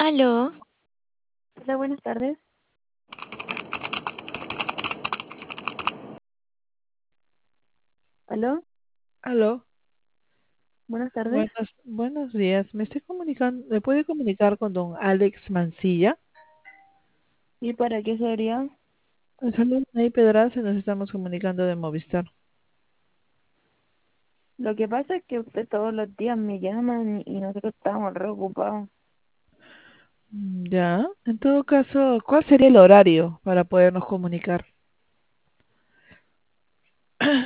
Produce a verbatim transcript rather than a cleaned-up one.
Aló, Hola, buenas tardes. ¿Aló? Aló, Buenas tardes. buenos, buenos días. Me estoy comunicando, ¿me puede comunicar con don Alex Mancilla? ¿Y para qué sería? Saludos, ahí Pedraza, nos estamos comunicando de Movistar. Lo que pasa es que usted todos los días me llaman y nosotros estamos re ocupados. Mm, ya, en todo caso, ¿cuál sería el horario para podernos comunicar?